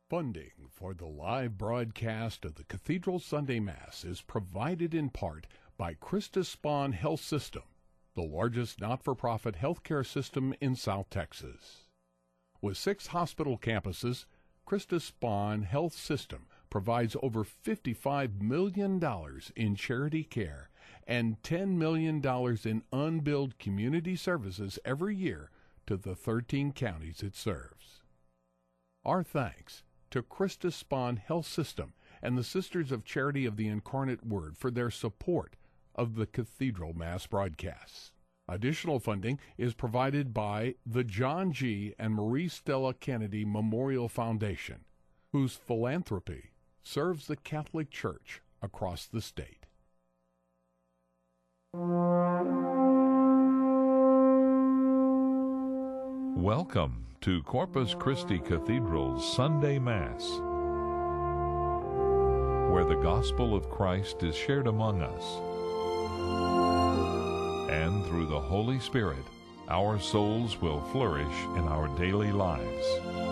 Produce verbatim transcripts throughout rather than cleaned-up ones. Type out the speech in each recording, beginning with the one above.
Funding for the live broadcast of the Cathedral Sunday Mass is provided in part by Christus Spohn Health System, the largest not-for-profit healthcare system in South Texas. With six hospital campuses, Christus Spohn Health System provides over fifty-five million dollars in charity care and ten million dollars in unbilled community services every year to the thirteen counties it serves. Our thanks to Christus Spohn Health System and the Sisters of Charity of the Incarnate Word for their support of the Cathedral Mass broadcasts. Additional funding is provided by the John G. and Marie Stella Kennedy Memorial Foundation, whose philanthropy serves the Catholic Church across the state. Welcome to Corpus Christi Cathedral's Sunday Mass, where the gospel of Christ is shared among us, and through the Holy Spirit, our souls will flourish in our daily lives.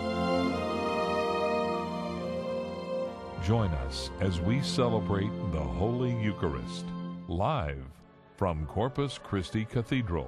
Join us as we celebrate the Holy Eucharist, live from Corpus Christi Cathedral.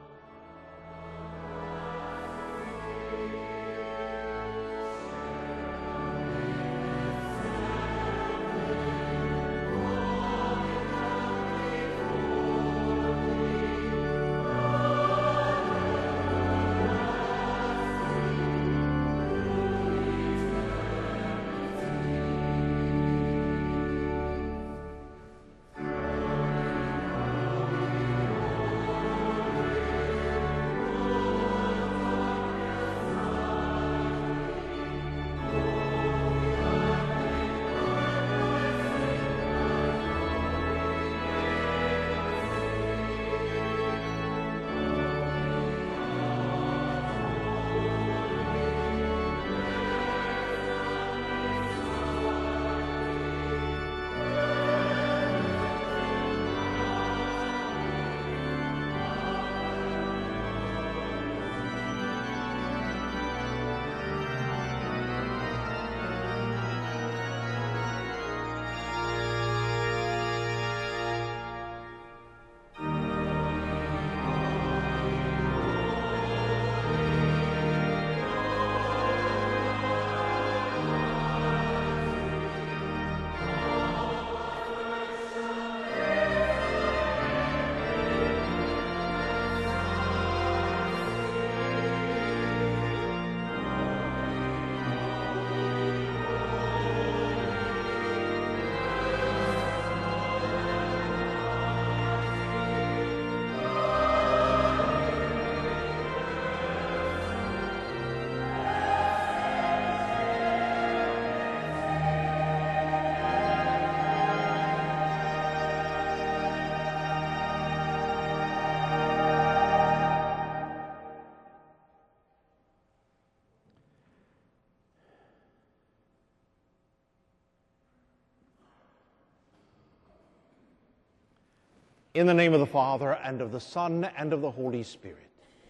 In the name of the Father, and of the Son, and of the Holy Spirit.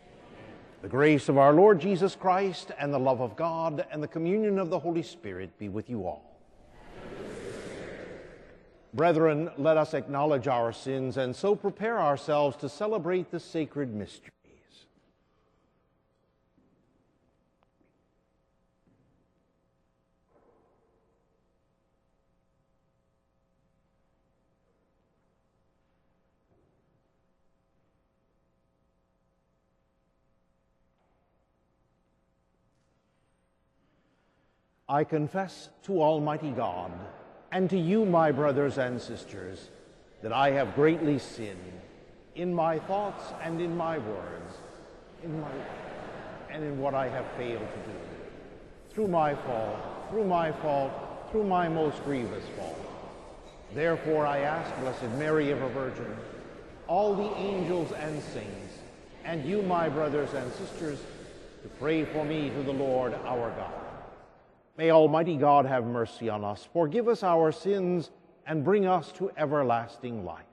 The grace of our Lord Jesus Christ, and the love of God, and the communion of the Holy Spirit be with you all. Brethren, let us acknowledge our sins, and so prepare ourselves to celebrate the sacred mysteries. I confess to Almighty God, and to you, my brothers and sisters, that I have greatly sinned in my thoughts and in my words, in my, and in what I have failed to do, through my fault, through my fault, through my most grievous fault. Therefore I ask Blessed Mary, ever Virgin, all the angels and saints, and you, my brothers and sisters, to pray for me to the Lord our God. May Almighty God have mercy on us, forgive us our sins, and bring us to everlasting life.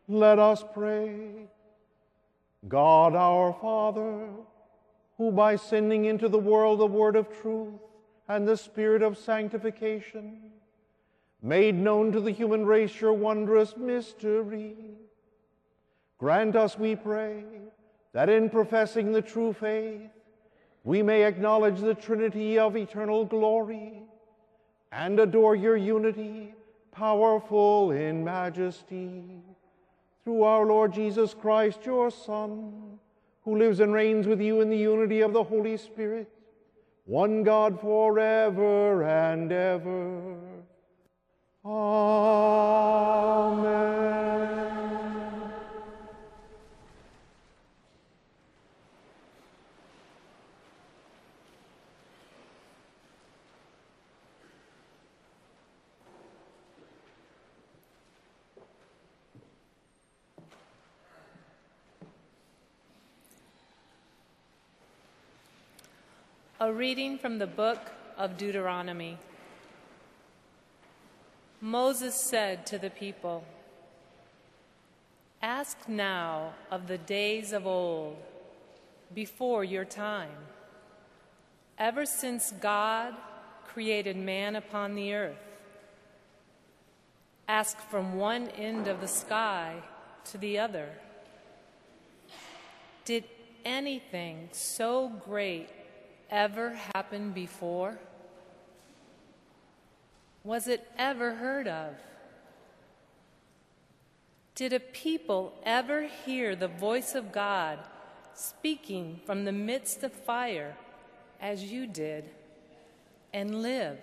Let us pray. God our Father, who by sending into the world the word of truth and the spirit of sanctification, made known to the human race your wondrous mystery, grant us, we pray, that in professing the true faith, we may acknowledge the Trinity of eternal glory and adore your unity, powerful in majesty, through our Lord Jesus Christ, your Son, who lives and reigns with you in the unity of the Holy Spirit, one God forever and ever. Amen. A reading from the book of Deuteronomy. Moses said to the people, "Ask now of the days of old, before your time, ever since God created man upon the earth. Ask from one end of the sky to the other. Did anything so great ever happen before? Was it ever heard of? Did a people ever hear the voice of God speaking from the midst of fire as you did and live?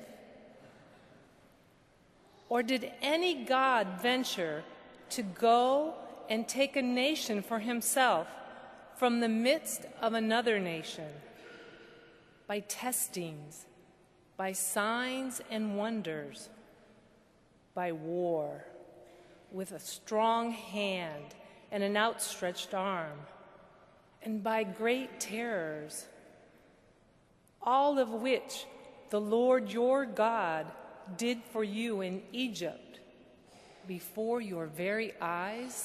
Or did any God venture to go and take a nation for himself from the midst of another nation? By testings, by signs and wonders, by war, with a strong hand and an outstretched arm, and by great terrors, all of which the Lord your God did for you in Egypt before your very eyes?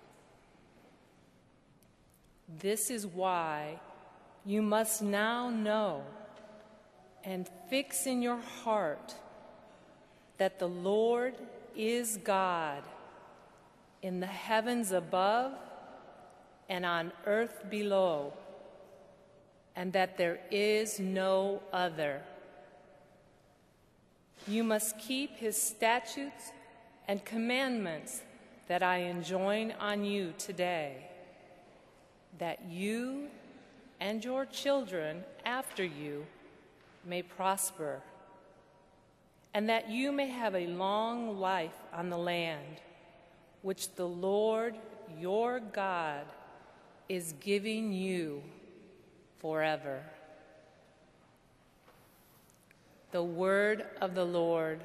This is why you must now know and fix in your heart that the Lord is God in the heavens above and on earth below, and that there is no other. You must keep his statutes and commandments that I enjoin on you today, that you and your children after you may prosper, and that you may have a long life on the land, which the Lord your God is giving you forever." The word of the Lord.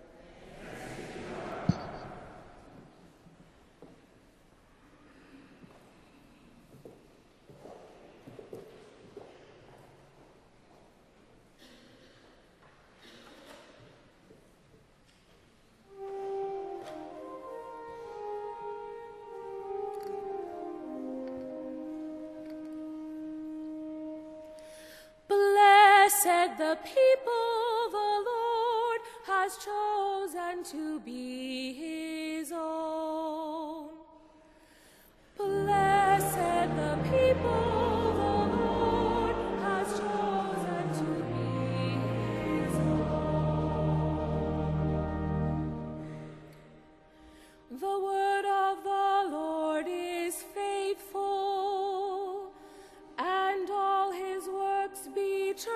Blessed the people the Lord has chosen to be his own. Blessed the people the Lord has chosen to be his own. The word of the Lord is faithful, and all his works be trusted.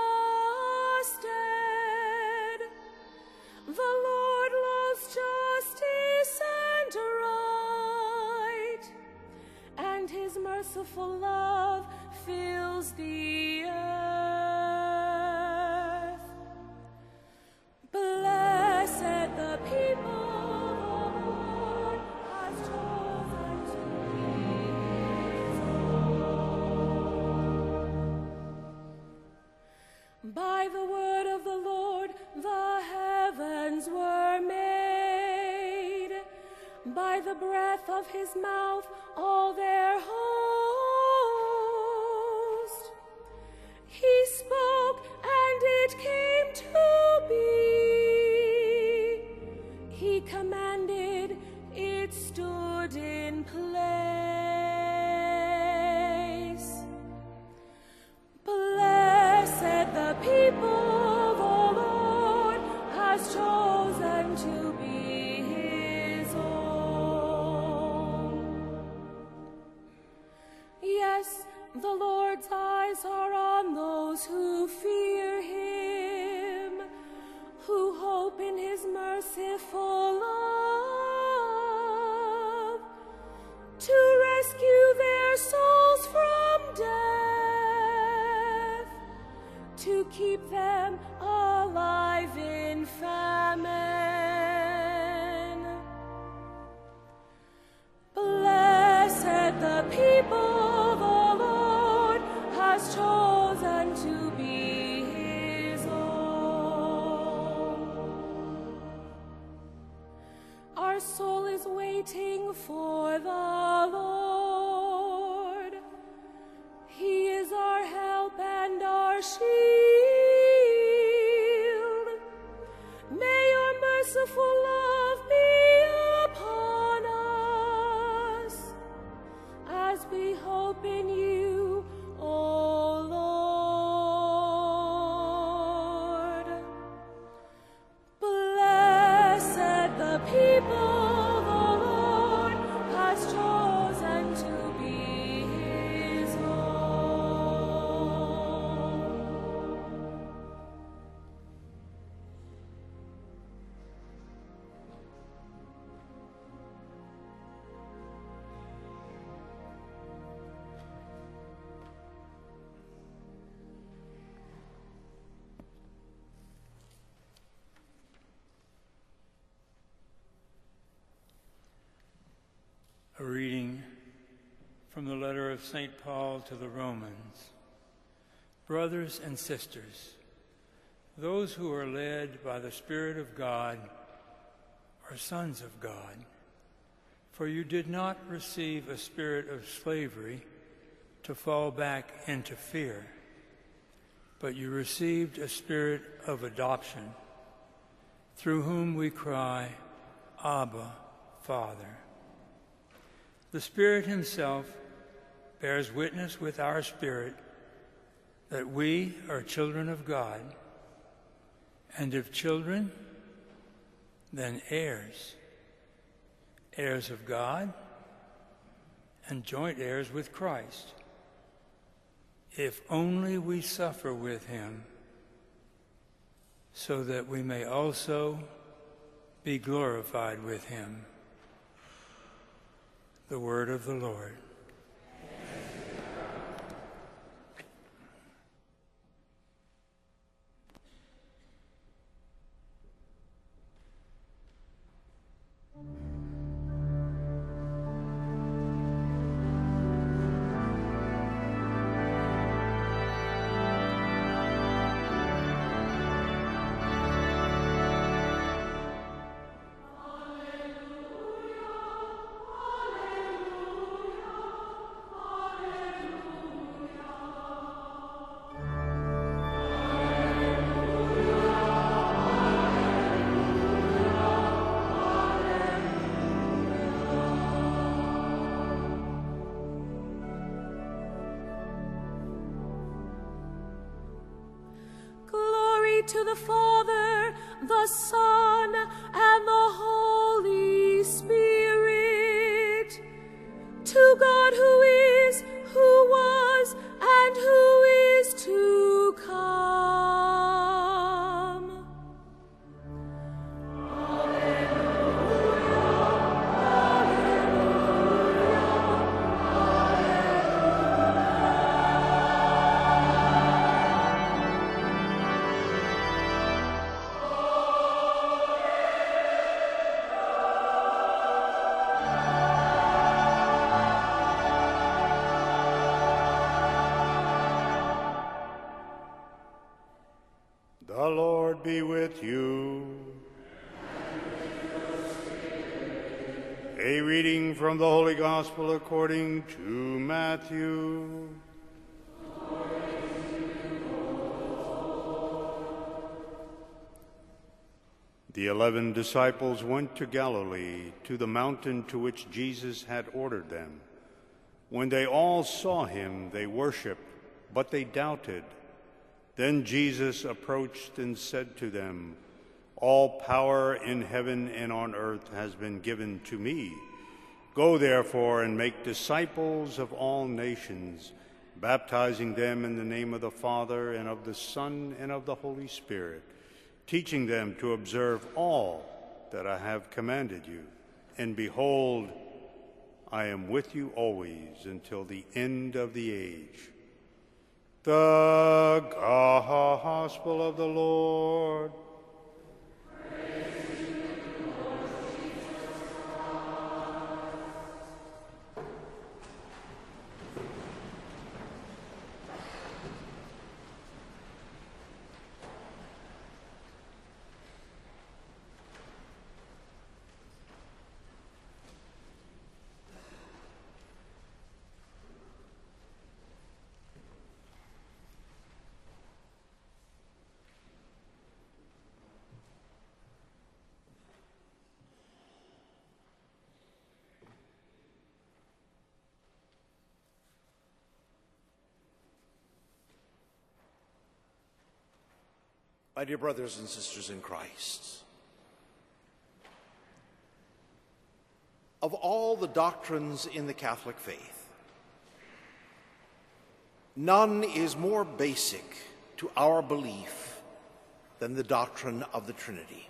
The Lord loves justice and right, and his merciful love fills the earth. Blessed the people the Lord has chosen to be his own. By the word of the Lord the heavens were made, by the breath of his mouth all their host. He spoke, and it came to be. He commanded, it stood in place. Blessed the people the Lord has chosen to be his own. Yes, the Lord's eyes are on those who fear him, who hope in his merciful love, to rescue their souls from death, to keep them alive in famine. Blessed the people the Lord has chosen to be his own. Our soul is waiting for the Lord. He is our help and our shield. May your merciful love be upon us as we hope in you, O Lord. Blessed the people the Lord has chosen to be his own. A reading from the letter of Saint Paul to the Romans. Brothers and sisters, those who are led by the Spirit of God are sons of God. For you did not receive a spirit of slavery to fall back into fear, but you received a spirit of adoption, through whom we cry, Abba, Father. The Spirit himself bears witness with our spirit that we are children of God, and if children, then heirs, heirs of God and joint heirs with Christ, if only we suffer with him, so that we may also be glorified with him. The word of the Lord. To the Father, the Son, and the Holy Spirit, to God who is, who was, and who is to come. Alleluia, alleluia, alleluia. A reading from the Holy Gospel according to Matthew. The eleven disciples went to Galilee, to the mountain to which Jesus had ordered them. When they all saw him, they worshipped, but they doubted. Then Jesus approached and said to them, "All power in heaven and on earth has been given to me. Go therefore and make disciples of all nations, baptizing them in the name of the Father and of the Son and of the Holy Spirit, teaching them to observe all that I have commanded you. And behold, I am with you always until the end of the age." The Gospel of the Lord. My dear brothers and sisters in Christ, of all the doctrines in the Catholic faith, none is more basic to our belief than the doctrine of the Trinity.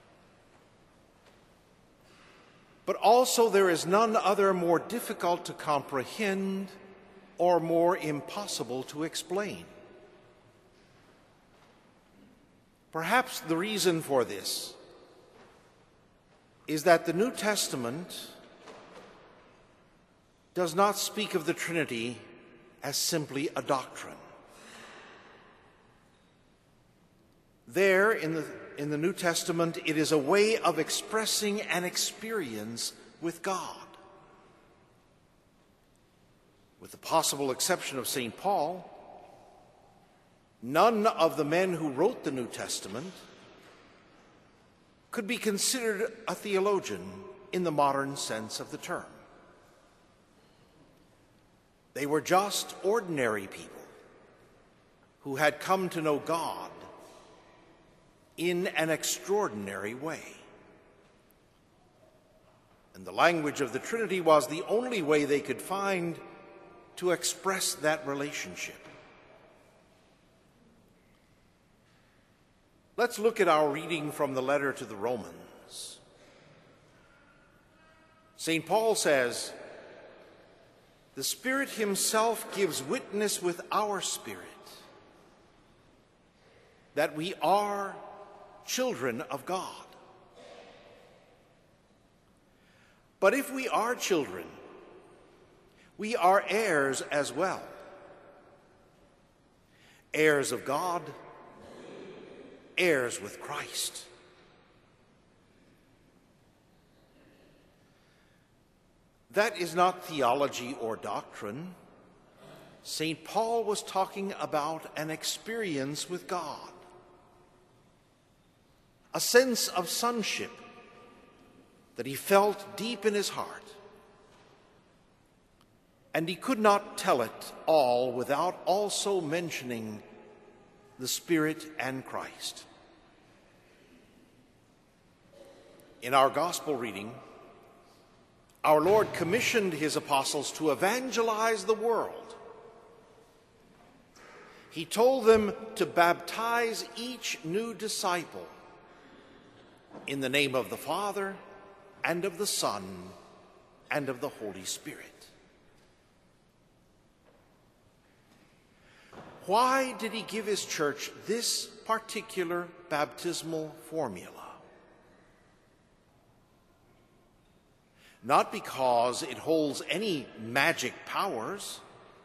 But also there is none other more difficult to comprehend or more impossible to explain. Perhaps the reason for this is that the New Testament does not speak of the Trinity as simply a doctrine. There, in the, in the New Testament, it is a way of expressing an experience with God. With the possible exception of Saint Paul, none of the men who wrote the New Testament could be considered a theologian in the modern sense of the term. They were just ordinary people who had come to know God in an extraordinary way. And the language of the Trinity was the only way they could find to express that relationship. Let's look at our reading from the letter to the Romans. Saint Paul says, "The Spirit himself gives witness with our spirit that we are children of God. But if we are children, we are heirs as well, heirs of God, heirs with Christ." That is not theology or doctrine. Saint Paul was talking about an experience with God, a sense of sonship that he felt deep in his heart. And he could not tell it all without also mentioning the Spirit and Christ. In our gospel reading, our Lord commissioned his apostles to evangelize the world. He told them to baptize each new disciple in the name of the Father and of the Son and of the Holy Spirit. Why did he give his church this particular baptismal formula? Not because it holds any magic powers,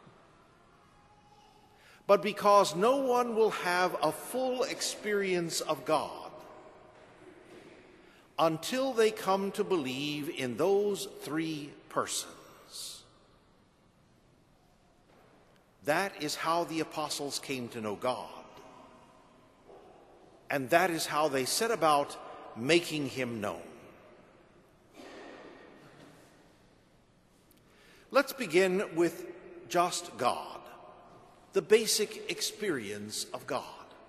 but because no one will have a full experience of God until they come to believe in those three persons. That is how the apostles came to know God. And that is how they set about making him known. Let's begin with just God, the basic experience of God.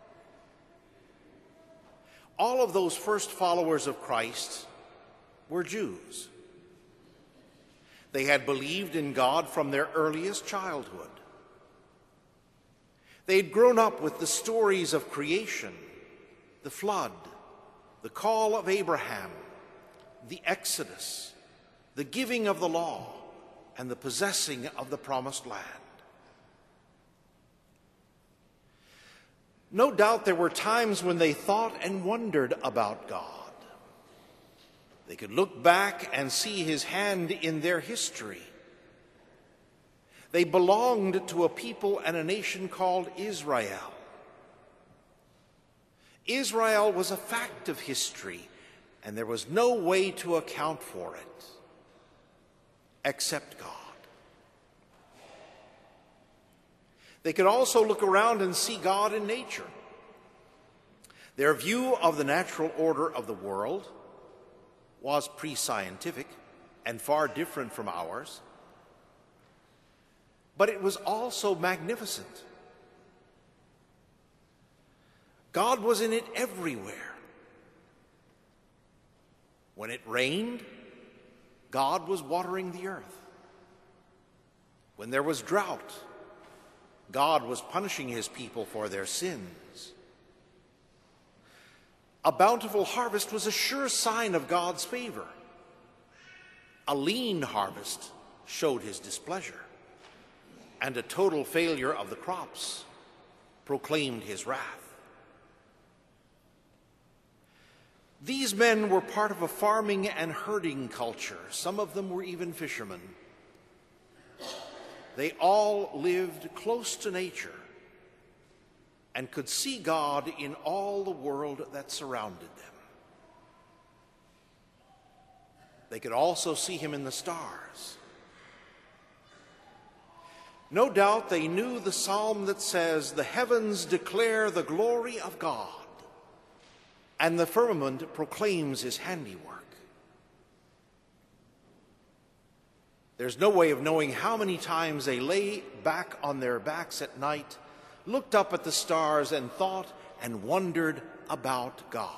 All of those first followers of Christ were Jews. They had believed in God from their earliest childhood. They had grown up with the stories of creation, the flood, the call of Abraham, the Exodus, the giving of the law, and the possessing of the promised land. No doubt there were times when they thought and wondered about God. They could look back and see his hand in their history. They belonged to a people and a nation called Israel. Israel was a fact of history, and there was no way to account for it except God. They could also look around and see God in nature. Their view of the natural order of the world was pre-scientific and far different from ours, but it was also magnificent. God was in it everywhere. When it rained, God was watering the earth. When there was drought, God was punishing his people for their sins. A bountiful harvest was a sure sign of God's favor. A lean harvest showed his displeasure, and a total failure of the crops proclaimed his wrath. These men were part of a farming and herding culture. Some of them were even fishermen. They all lived close to nature and could see God in all the world that surrounded them. They could also see him in the stars. No doubt they knew the psalm that says, "The heavens declare the glory of God, and the firmament proclaims his handiwork." There's no way of knowing how many times they lay back on their backs at night, looked up at the stars, and thought and wondered about God.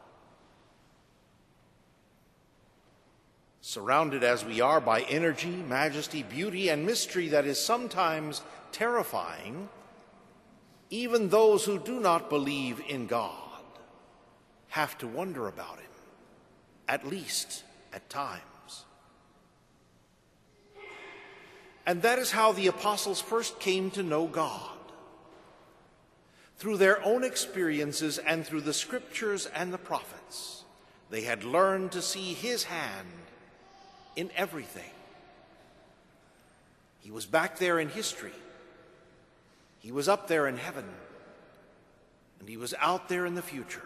Surrounded as we are by energy, majesty, beauty, and mystery that is sometimes terrifying, even those who do not believe in God have to wonder about him, at least at times. And that is how the apostles first came to know God. Through their own experiences and through the scriptures and the prophets, they had learned to see his hand in everything. He was back there in history. He was up there in heaven. And he was out there in the future.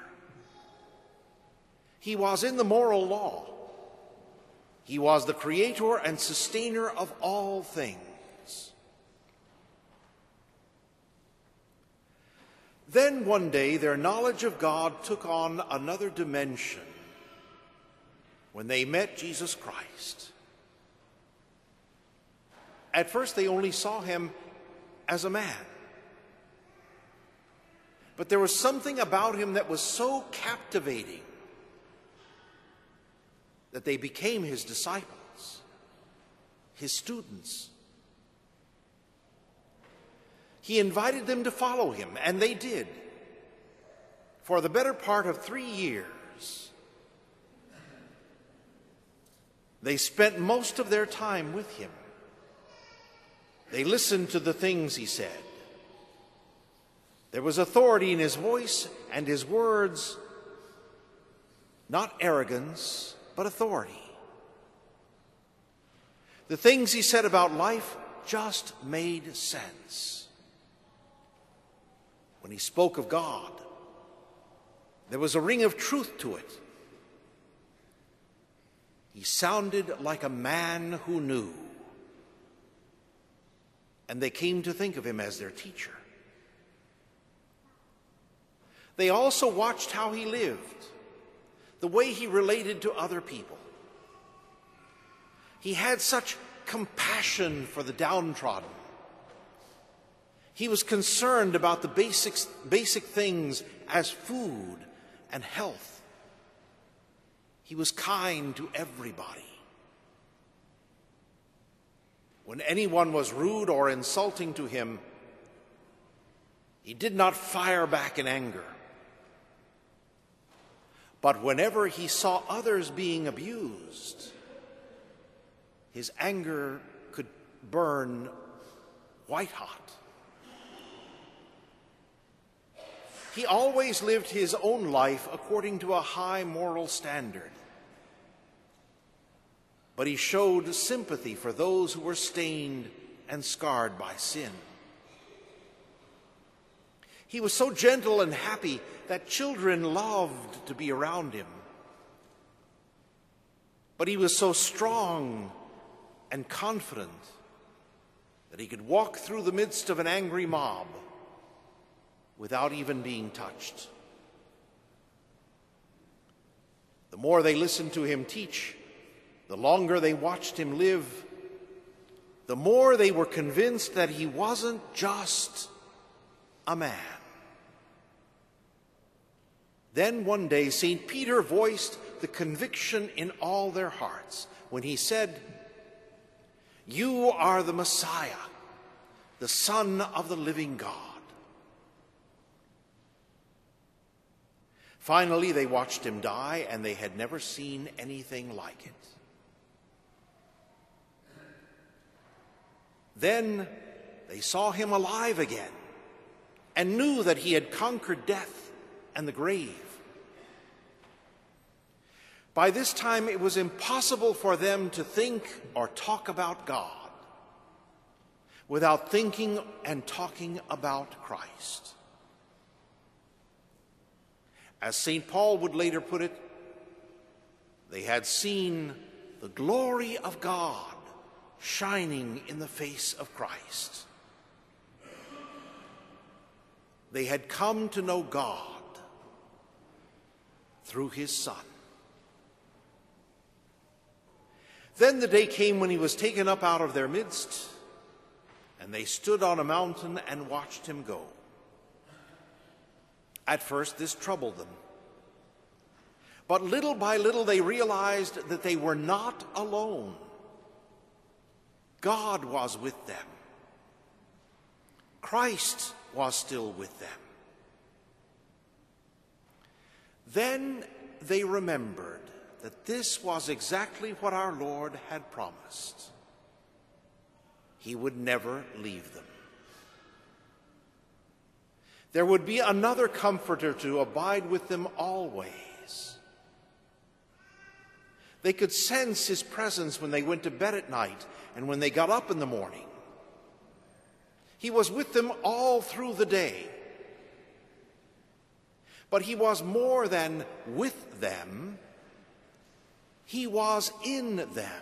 He was in the moral law. He was the creator and sustainer of all things. Then one day their knowledge of God took on another dimension when they met Jesus Christ. At first they only saw him as a man. But there was something about him that was so captivating that they became his disciples, his students. He invited them to follow him, and they did. For the better part of three years, they spent most of their time with him. They listened to the things he said. There was authority in his voice and his words, not arrogance, but authority. The things he said about life just made sense. When he spoke of God, there was a ring of truth to it. He sounded like a man who knew. And they came to think of him as their teacher. They also watched how he lived, the way he related to other people. He had such compassion for the downtrodden. He was concerned about the basic, basic things as food and health. He was kind to everybody. When anyone was rude or insulting to him, he did not fire back in anger. But whenever he saw others being abused, his anger could burn white hot. He always lived his own life according to a high moral standard. But he showed sympathy for those who were stained and scarred by sin. He was so gentle and happy that children loved to be around him. But he was so strong and confident that he could walk through the midst of an angry mob without even being touched. The more they listened to him teach, the longer they watched him live, the more they were convinced that he wasn't just a man. Then one day, Saint Peter voiced the conviction in all their hearts when he said, "You are the Messiah, the Son of the living God." Finally, they watched him die, and they had never seen anything like it. Then they saw him alive again and knew that he had conquered death and the grave. By this time, it was impossible for them to think or talk about God without thinking and talking about Christ. As Saint Paul would later put it, they had seen the glory of God shining in the face of Christ. They had come to know God through his Son. Then the day came when he was taken up out of their midst, and they stood on a mountain and watched him go. At first, this troubled them. But little by little, they realized that they were not alone. God was with them. Christ was still with them. Then they remembered that this was exactly what our Lord had promised. He would never leave them. There would be another comforter to abide with them always. They could sense his presence when they went to bed at night and when they got up in the morning. He was with them all through the day. But he was more than with them. He was in them.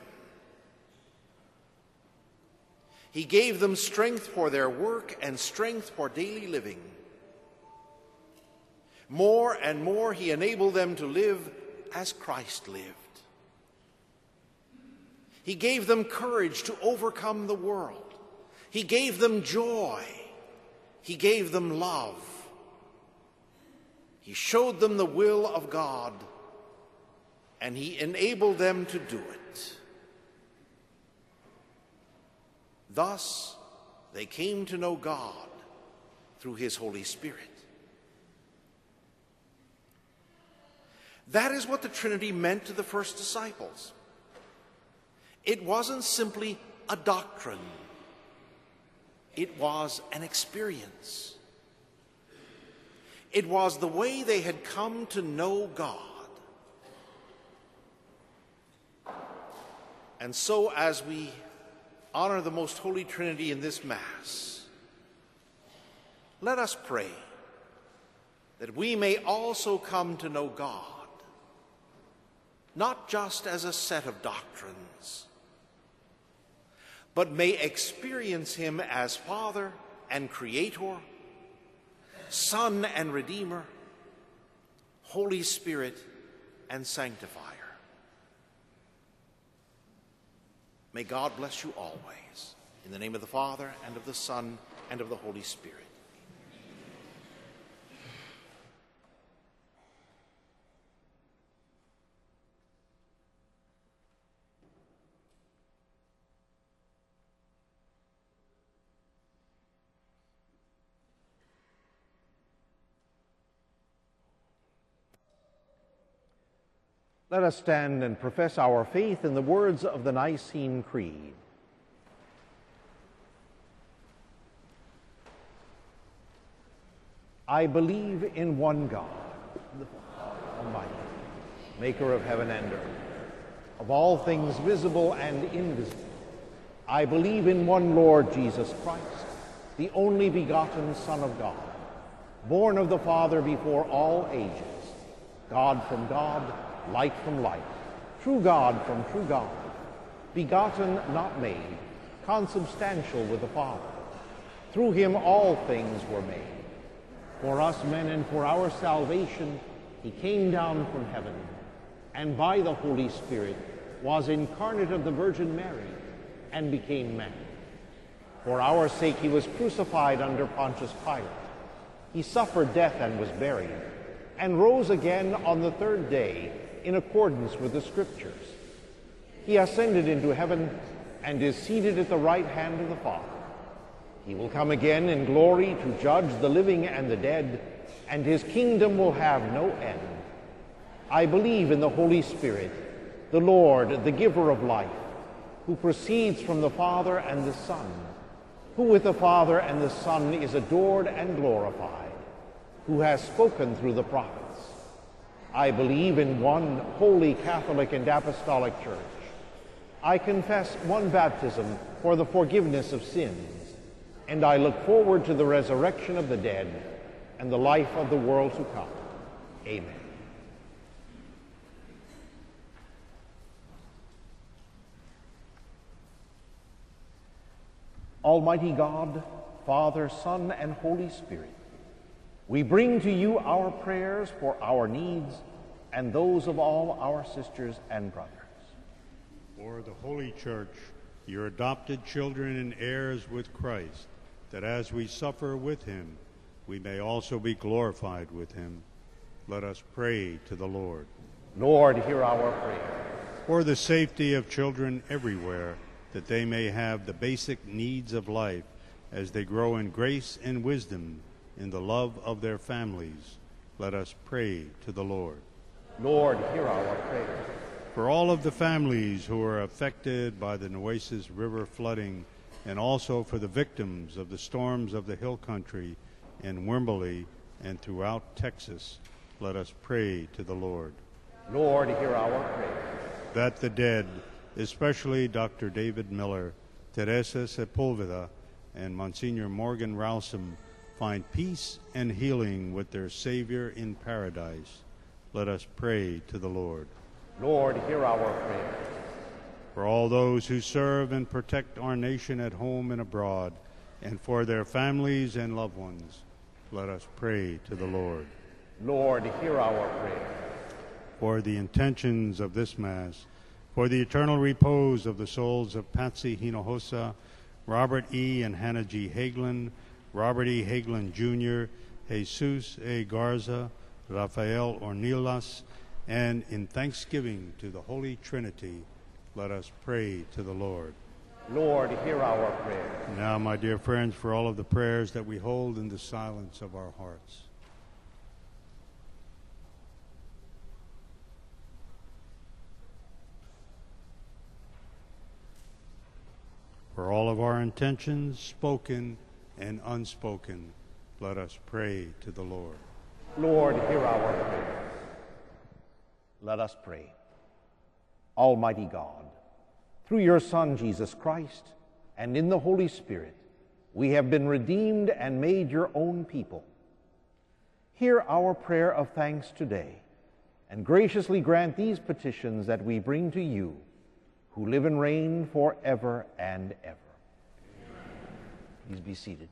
He gave them strength for their work and strength for daily living. More and more, he enabled them to live as Christ lived. He gave them courage to overcome the world. He gave them joy. He gave them love. He showed them the will of God, and he enabled them to do it. Thus, they came to know God through his Holy Spirit. That is what the Trinity meant to the first disciples. It wasn't simply a doctrine. It was an experience. It was the way they had come to know God. And so, as we honor the Most Holy Trinity in this Mass, let us pray that we may also come to know God not just as a set of doctrines, but may experience him as Father and Creator, Son and Redeemer, Holy Spirit and Sanctifier. May God bless you always. In the name of the Father, and of the Son, and of the Holy Spirit. Let us stand and profess our faith in the words of the Nicene Creed. I believe in one God, the Father Almighty, maker of heaven and earth, of all things visible and invisible. I believe in one Lord Jesus Christ, the only begotten Son of God, born of the Father before all ages, God from God, light from light, true God from true God, begotten, not made, consubstantial with the Father. Through him all things were made. For us men and for our salvation, he came down from heaven, and by the Holy Spirit was incarnate of the Virgin Mary, and became man. For our sake he was crucified under Pontius Pilate. He suffered death and was buried, and rose again on the third day in accordance with the Scriptures. He ascended into heaven and is seated at the right hand of the Father. He will come again in glory to judge the living and the dead, and his kingdom will have no end. I believe in the Holy Spirit, the Lord, the giver of life, who proceeds from the Father and the Son, who with the Father and the Son is adored and glorified, who has spoken through the prophets. I believe in one holy Catholic and Apostolic Church. I confess one baptism for the forgiveness of sins, and I look forward to the resurrection of the dead and the life of the world to come. Amen. Almighty God, Father, Son, and Holy Spirit, we bring to you our prayers for our needs and those of all our sisters and brothers. For the Holy Church, your adopted children and heirs with Christ, that as we suffer with him, we may also be glorified with him. Let us pray to the Lord. Lord, hear our prayer. For the safety of children everywhere, that they may have the basic needs of life as they grow in grace and wisdom in the love of their families, let us pray to the Lord. Lord, hear our prayer. For all of the families who are affected by the Nueces River flooding, and also for the victims of the storms of the Hill Country in Wimberley and throughout Texas, let us pray to the Lord. Lord, hear our prayer. That the dead, especially Doctor David Miller, Teresa Sepulveda, and Monsignor Morgan Rowsome, find peace and healing with their Savior in paradise, let us pray to the Lord. Lord, hear our prayer. For all those who serve and protect our nation at home and abroad, and for their families and loved ones, let us pray to the Lord. Lord, hear our prayer. For the intentions of this Mass, for the eternal repose of the souls of Patsy Hinojosa, Robert E. and Hannah G. Hagelin, Robert E. Hagelin Junior, Jesus A. Garza, Rafael Ornelas, and in thanksgiving to the Holy Trinity, let us pray to the Lord. Lord, hear our prayer. Now, my dear friends, for all of the prayers that we hold in the silence of our hearts. For all of our intentions, spoken and unspoken, let us pray to the Lord. Lord, hear our prayer. Let us pray. Almighty God, through your Son, Jesus Christ, and in the Holy Spirit, we have been redeemed and made your own people. Hear our prayer of thanks today, and graciously grant these petitions that we bring to you, who live and reign forever and ever. Please be seated.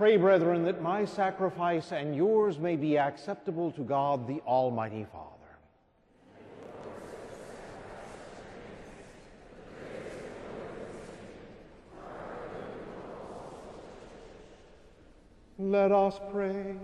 Pray, brethren, that my sacrifice and yours may be acceptable to God, the Almighty Father. Let us pray.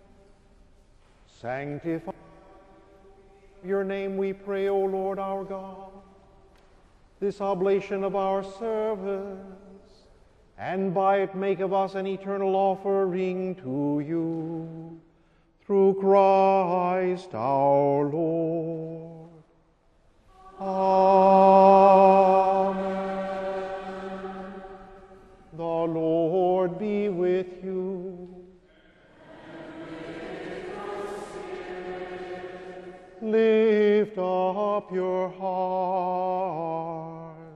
Sanctify your name, we pray, O Lord our God, this oblation of our service, and by it make of us an eternal offering to you, through Christ our Lord. Amen. The Lord be with you. Lift up your hearts.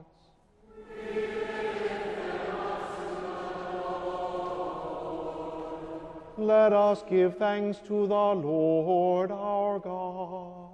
Let us give thanks to the Lord our God.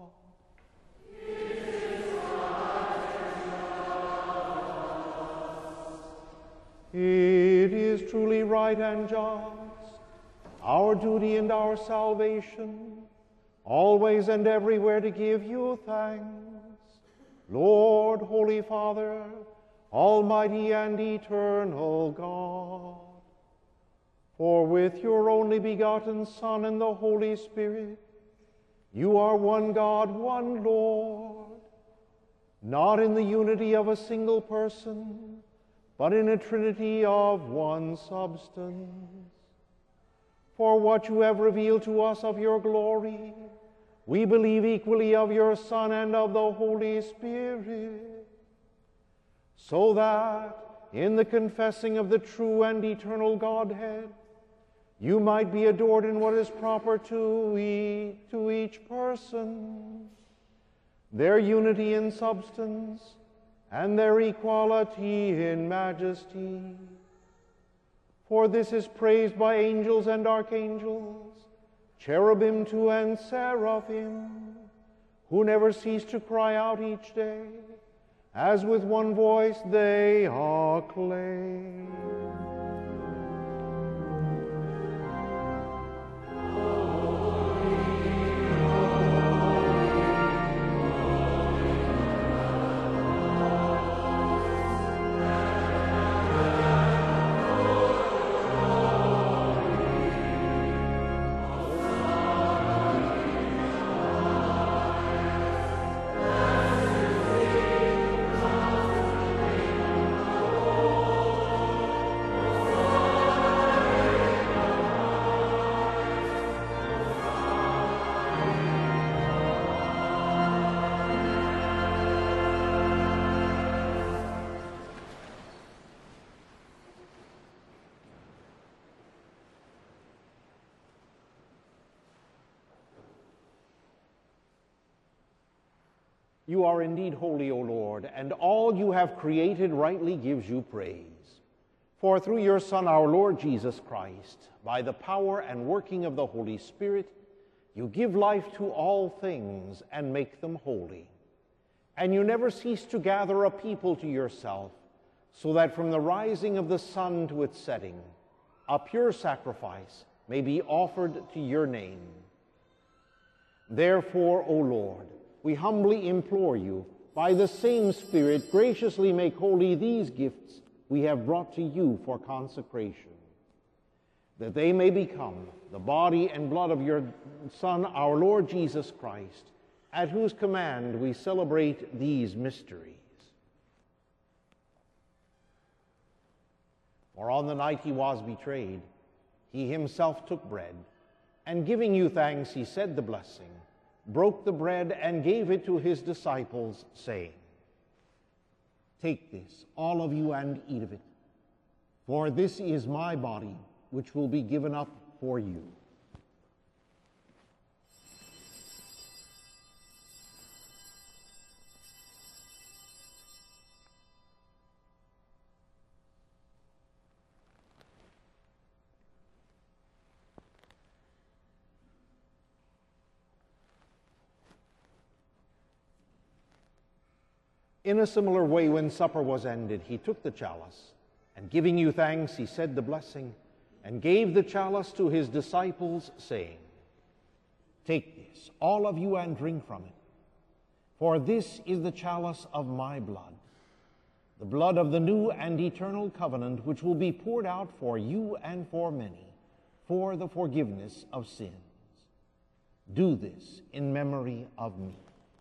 It is truly right and just, our duty and our salvation, always and everywhere to give you thanks, Lord, Holy Father, Almighty and eternal God. For with your only begotten Son and the Holy Spirit, you are one God, one Lord, not in the unity of a single person, but in a trinity of one substance. For what you have revealed to us of your glory, we believe equally of your Son and of the Holy Spirit, so that in the confessing of the true and eternal Godhead, you might be adored in what is proper to, e- to each person, their unity in substance and their equality in majesty. For this is praised by angels and archangels, cherubim too and seraphim, who never cease to cry out each day, as with one voice they acclaim. You are indeed holy, O Lord, and all you have created rightly gives you praise. For through your Son, our Lord Jesus Christ, by the power and working of the Holy Spirit, you give life to all things and make them holy. And you never cease to gather a people to yourself, so that from the rising of the sun to its setting, a pure sacrifice may be offered to your name. Therefore, O Lord, we humbly implore you, by the same Spirit, graciously make holy these gifts we have brought to you for consecration, that they may become the body and blood of your Son, our Lord Jesus Christ, at whose command we celebrate these mysteries. For on the night he was betrayed, he himself took bread, and giving you thanks, he said the blessing, broke the bread and gave it to his disciples, saying, "Take this, all of you, and eat of it, for this is my body, which will be given up for you." In a similar way, when supper was ended, he took the chalice, and giving you thanks, he said the blessing, and gave the chalice to his disciples, saying, "Take this, all of you, and drink from it. For this is the chalice of my blood, the blood of the new and eternal covenant, which will be poured out for you and for many, for the forgiveness of sins. Do this in memory of me."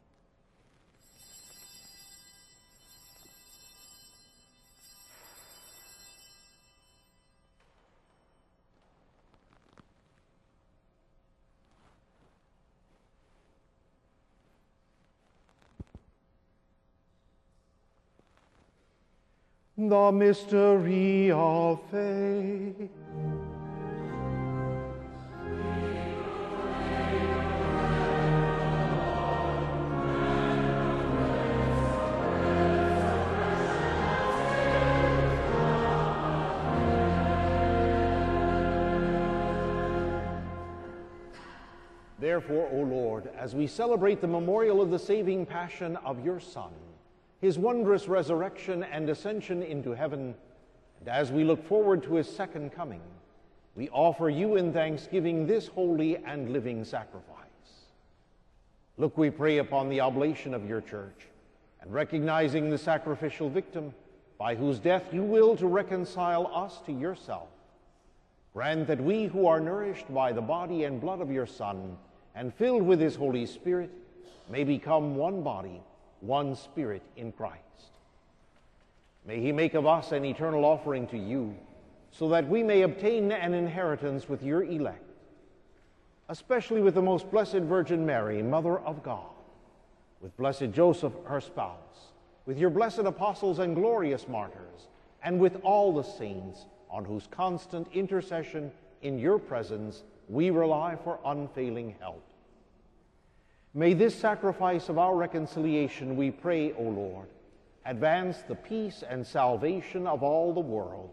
The mystery of faith. Therefore, O Lord, as we celebrate the memorial of the saving passion of your Son, his wondrous resurrection and ascension into heaven, and as we look forward to his second coming, we offer you in thanksgiving this holy and living sacrifice. Look, we pray, upon the oblation of your church, and recognizing the sacrificial victim, by whose death you will to reconcile us to yourself, grant that we who are nourished by the body and blood of your Son, and filled with his Holy Spirit, may become one body, one Spirit in Christ. May he make of us an eternal offering to you, so that we may obtain an inheritance with your elect, especially with the most blessed Virgin Mary, Mother of God, with blessed Joseph, her spouse, with your blessed apostles and glorious martyrs, and with all the saints, on whose constant intercession in your presence we rely for unfailing help. May this sacrifice of our reconciliation, we pray, O Lord, advance the peace and salvation of all the world.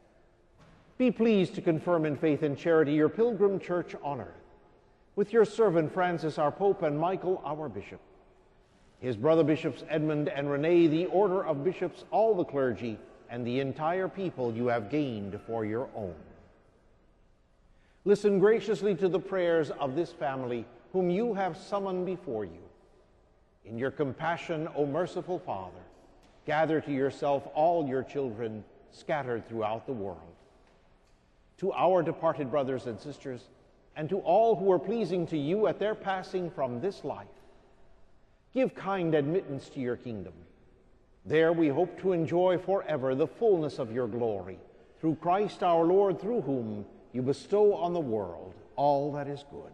Be pleased to confirm in faith and charity your pilgrim church on earth, with your servant Francis, our Pope, and Michael, our Bishop, his brother bishops Edmund and Rene, the order of bishops, all the clergy, and the entire people you have gained for your own. Listen graciously to the prayers of this family whom you have summoned before you. In your compassion, O merciful Father, gather to yourself all your children scattered throughout the world. To our departed brothers and sisters, and to all who are pleasing to you at their passing from this life, give kind admittance to your kingdom. There we hope to enjoy forever the fullness of your glory, through Christ our Lord, through whom you bestow on the world all that is good.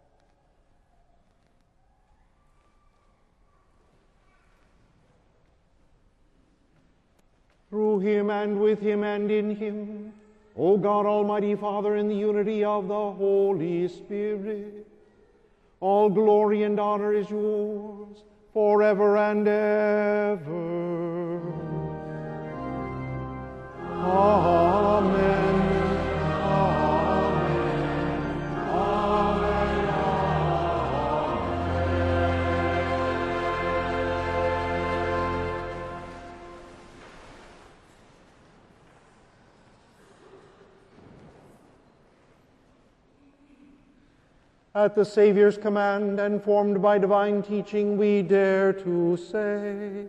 Through him, and with him, and in him, O God, Almighty Father, in the unity of the Holy Spirit, all glory and honor is yours forever and ever. Amen. At the Savior's command and formed by divine teaching, we dare to say,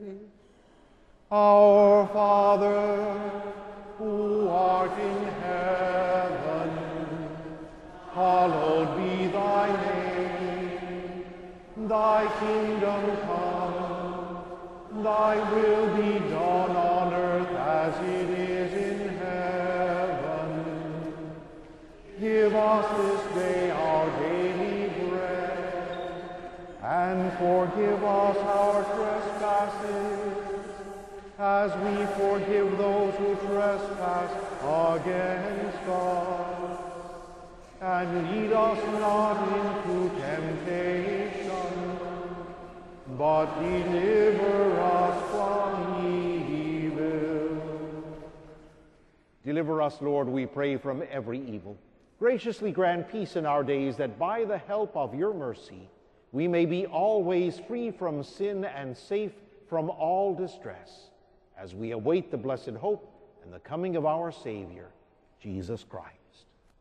Our Father, who art in heaven, hallowed be thy name. Thy kingdom come, thy will be done on earth as it is in heaven. Give us this day our daily bread, and forgive us our trespasses, as we forgive those who trespass against us. And lead us not into temptation, but deliver us from evil. Deliver us, Lord, we pray, from every evil. Graciously grant peace in our days, that by the help of your mercy we may be always free from sin and safe from all distress, as we await the blessed hope and the coming of our Savior, Jesus Christ.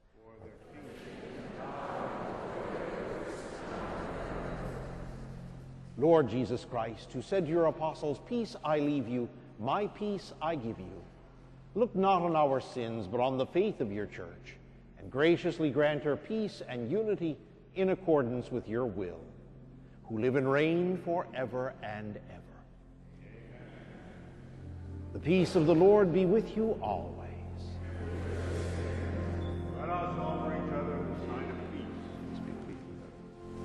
Lord Jesus Christ, who said to your apostles, "Peace I leave you, my peace I give you," look not on our sins, but on the faith of your church, and graciously grant her peace and unity in accordance with your will, who live and reign forever and ever. Amen. The peace of the Lord be with you always. Let us offer each other the sign of peace. Speak peace with us.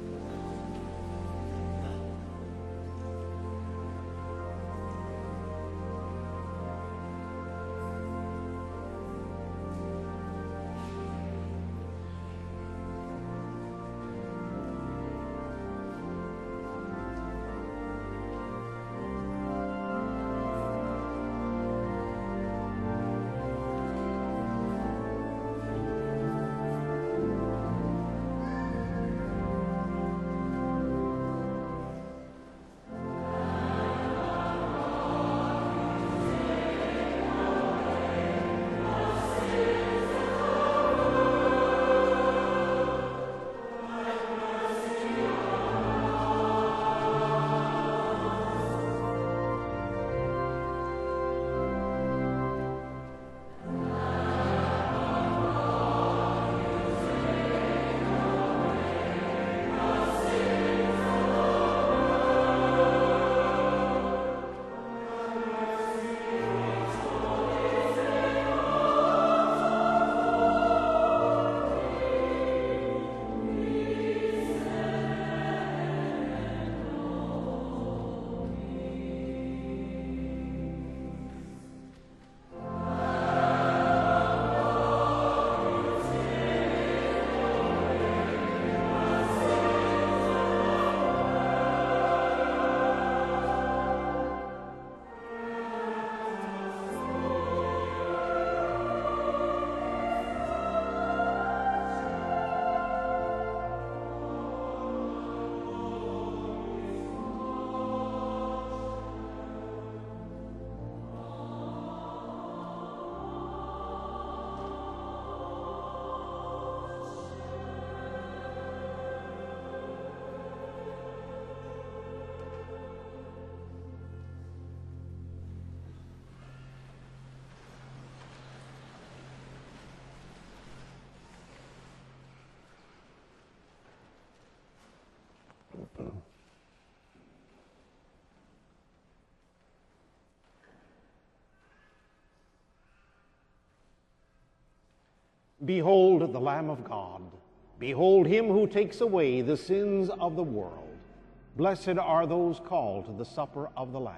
Behold the Lamb of God. Behold him who takes away the sins of the world. Blessed are those called to the supper of the Lamb.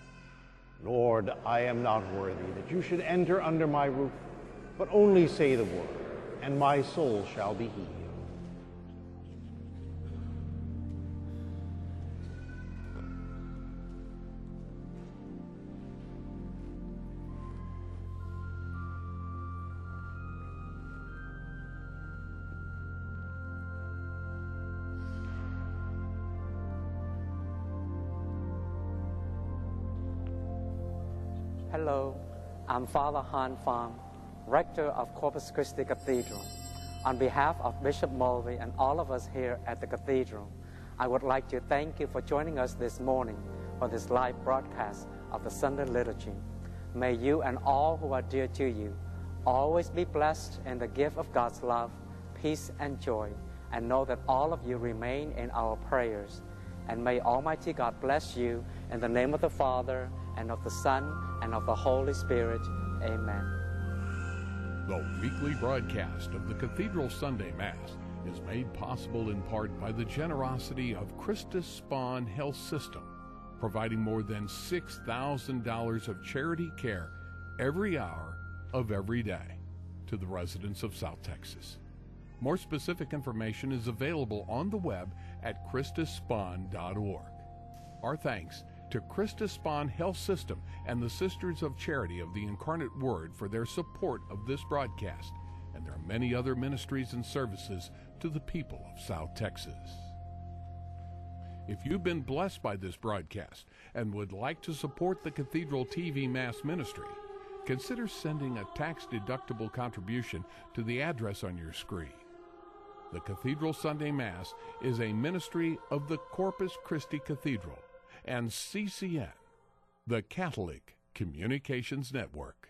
Lord, I am not worthy that you should enter under my roof, but only say the word, and my soul shall be healed. Hello, I'm Father Han Pham, Rector of Corpus Christi Cathedral. On behalf of Bishop Mulvey and all of us here at the Cathedral, I would like to thank you for joining us this morning for this live broadcast of the Sunday Liturgy. May you and all who are dear to you always be blessed in the gift of God's love, peace, and joy, and know that all of you remain in our prayers. And may Almighty God bless you in the name of the Father, and of the Son, and of the Holy Spirit. Amen. The weekly broadcast of the Cathedral Sunday Mass is made possible in part by the generosity of Christus Spohn Health System, providing more than six thousand dollars of charity care every hour of every day to the residents of South Texas. More specific information is available on the web at christus spohn dot org. Our thanks to Christus Spohn Health System and the Sisters of Charity of the Incarnate Word for their support of this broadcast, and there are many other ministries and services to the people of South Texas. If you've been blessed by this broadcast and would like to support the Cathedral T V Mass Ministry, consider sending a tax-deductible contribution to the address on your screen. The Cathedral Sunday Mass is a ministry of the Corpus Christi Cathedral and C C N, the Catholic Communications Network.